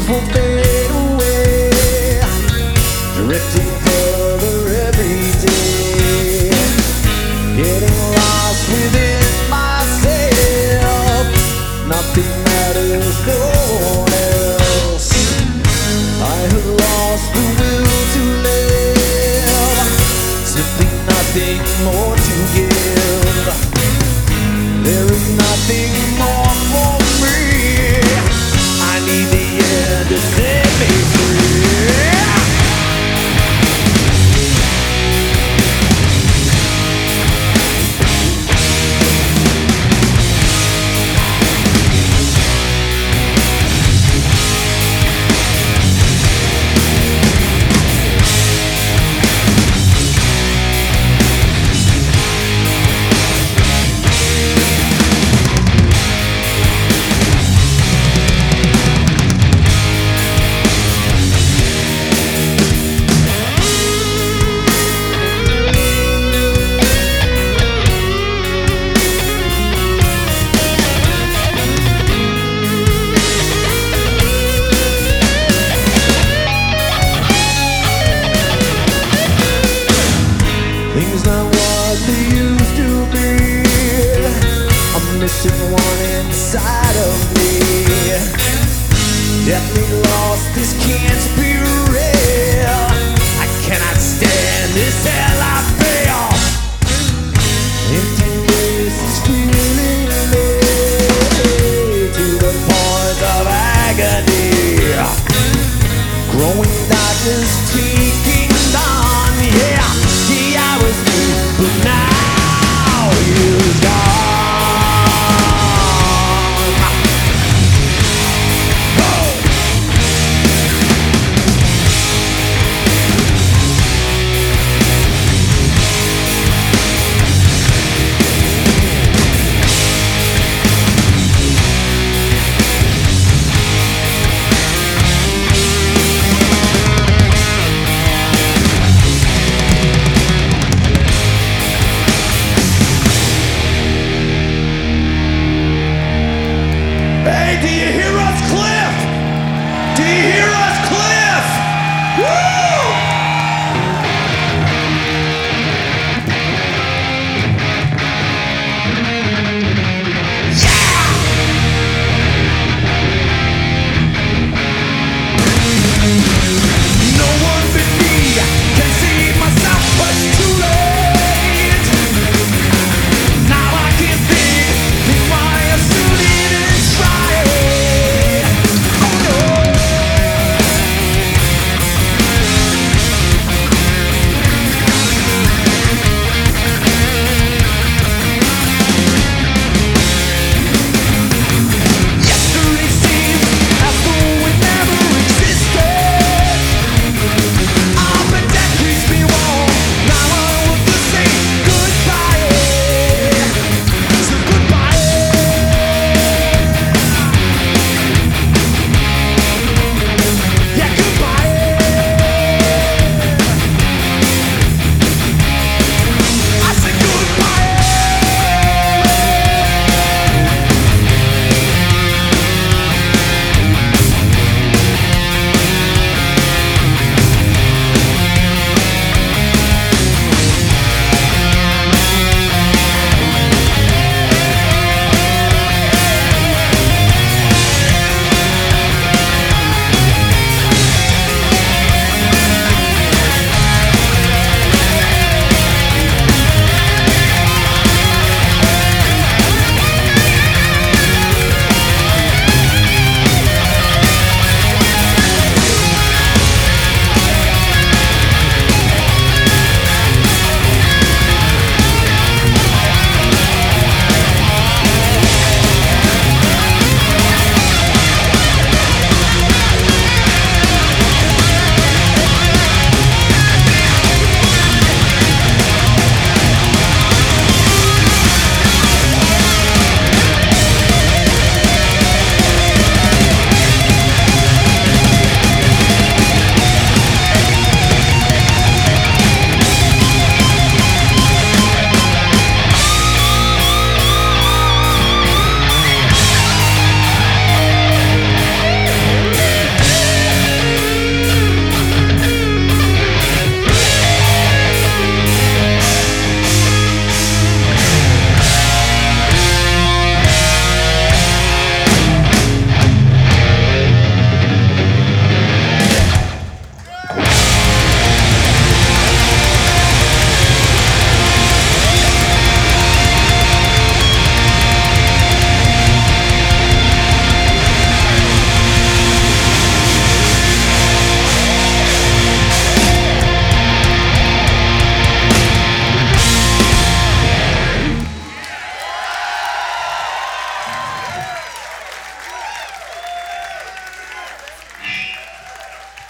will fade away, drifting further every day, getting lost within myself. Nothing matters, no one else. I have lost the will to live, simply nothing more to give. There is nothing more for me. I need the end to set me free. Things not what they used to be. I'm missing one inside of me. Deathly lost, this can't be real. I cannot stand this hell I feel. Empty waste is feeling me to the point of agony. Growing darkness taking on, yeah. I was new, but now